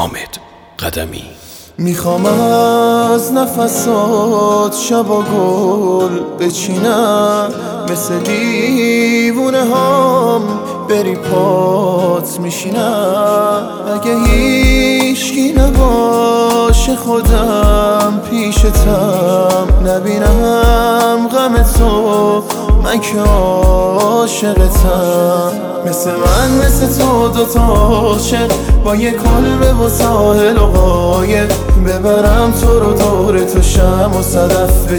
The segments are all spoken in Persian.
حامد قدمی. میخوام از نفسات شبا گل بچینم، مثل دیوونه هام بری پات میشینم. اگه هیچکی نباشه خودم پیشتم، نبینم غم تو من که عاشقتم. مثل تو دوتا عاشق با یه کلبه و ساحل و قایق، ببرم تو رو دور تو شم و صدف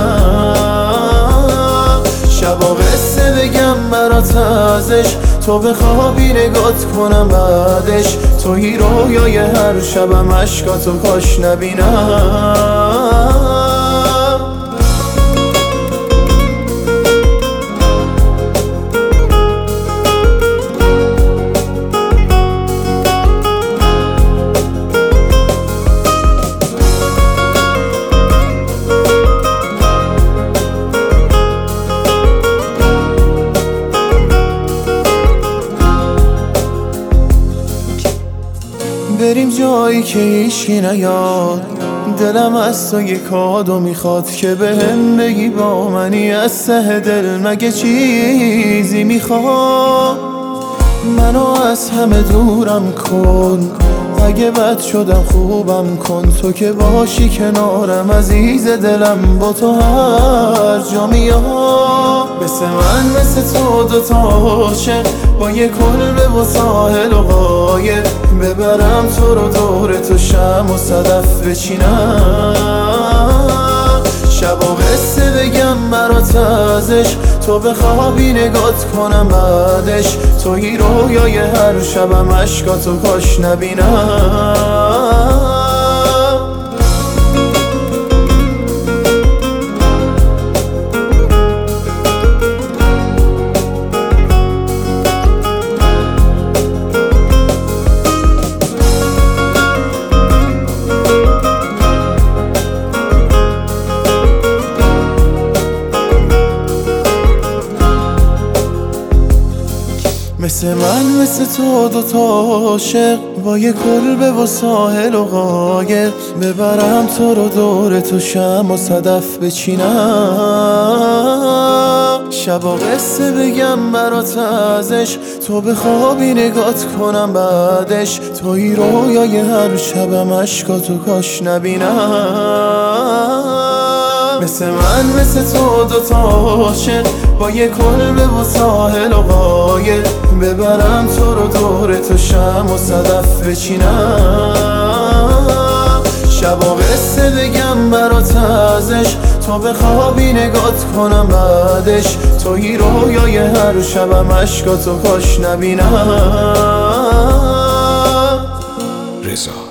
بچینم. شبا قصه بگم برات ازش، تو بخوابی نگات کنم بعدش. توی رویای هر شبم عشقاتو کاش نبینم. بریم جایی که هیچکی نیاد، دلم از تو یه کادو میخواد که بهم بگی با منی از ته دل. مگه چیزی میخواد؟ منو از همه دورم کن، اگه بد شدم خوبم کن. تو که باشی کنارم عزیز دلم، با تو هر جا میام. مثل تو دوتا عاشق با یه کلبه و ساحل و قایق، ببرم تو رو دور تو شم و صدف بچینم. شبا قصه بگم برات ازش، تو بخوابی نگات کنم بعدش. توی رویای هر شبم عشقاتو کاش نبینم. مثل تو دوتا عاشق با یه کلبه و ساحل و قایق، ببرم تو رو دور تو شم و صدف بچینم. شبا قصه بگم برات ازش، تو بخوابی نگات کنم بعدش. توی رویای هر شبم عشقاتو کاش نبینم. مثل تو دوتا عاشق با یه کلبه و ساحل و قایق، ببرم تو رو دور تو شم و صدف بچینم. شبا قصه بگم برات ازش، تو بخوابی نگات کنم بعدش. توی رویای هر شبم عشقاتو کاش نبینم. رضا